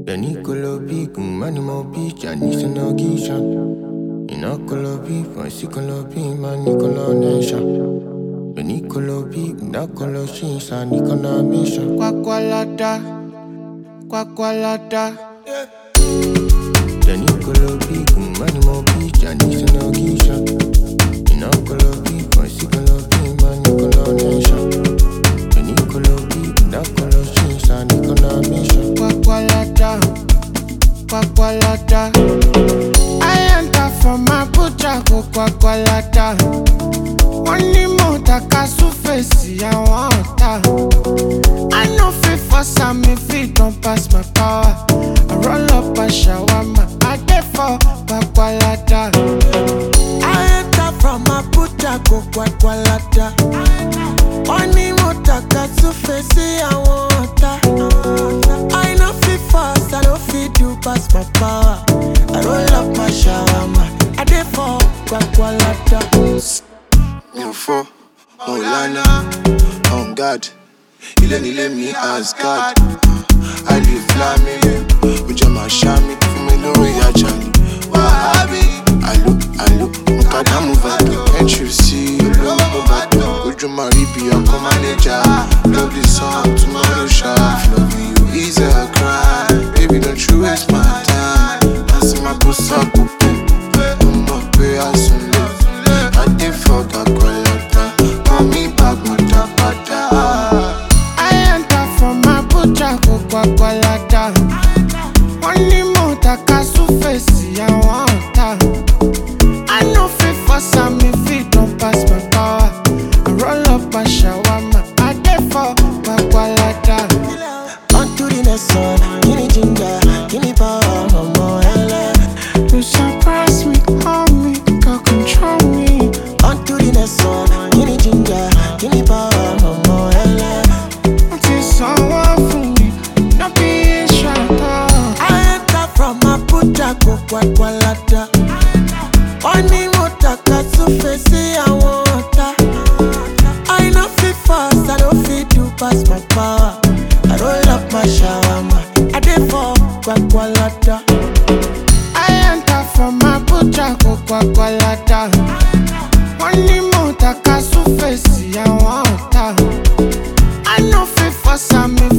The Nicolo Peak, Manimo Beach, I need to know Gisha. In a color beef, I see color beef, man, Nicola Nation. The Nicolo Peak, that color she's a Nicola Mission. Quacqualata, Quacqualata. The Nicolo Peak, Manimo Beach, I need to know Gisha. In a color beef, I see color beef, man, Nicola Nation. The Nicolo Peak, that color she's a Nicola Mission. Quacqualata, Quacqualata. I enter from my butcher, go Quacqualata. Only more takasu face, I want that. I know fit for some if it don't pass my power. I roll up a shawarma, I get for Quacqualata. I enter from my butcher, go Quacqualata. Only more takasu face, I want that. I know fit fast, I don't fit do pass my power. I roll up my shawarma, I get for Quacqualata. For Olana, on God, he let me ask God. I live flaming, with my shami, for me no way I chant. Wahabi, I look, Mukada Muvado, can't you see? Low Muvado, would you marry be a manager? Love this song, tomorrow shop. Loving you is a crime, baby, don't you waste my time. I see my puss up, I'm not where I soon live. I did forget Quacqualata, call me back, Mutapata. I enter from my butcher, go Quacqualata. Only more takasu face, I want that. I know fit for some if it don't pass my power. I roll up a shawarma, I get for Quacqualata. On to the next one, give me ginger, give me power, no more LA. You surprise me, hold me, girl, control me. On to the next one, give me ginger, give me power, no more LA. Until someone for me, not be shy. I enter from my butcher, go Quacqualata. Only more takasu face, I want that. I know fit fast, I don't fit do pass my power. I roll up my shawarma, I did for Quacqualata. I enter from my butcher, go Quacqualata. Only more takasu face, I want that. I know fit for some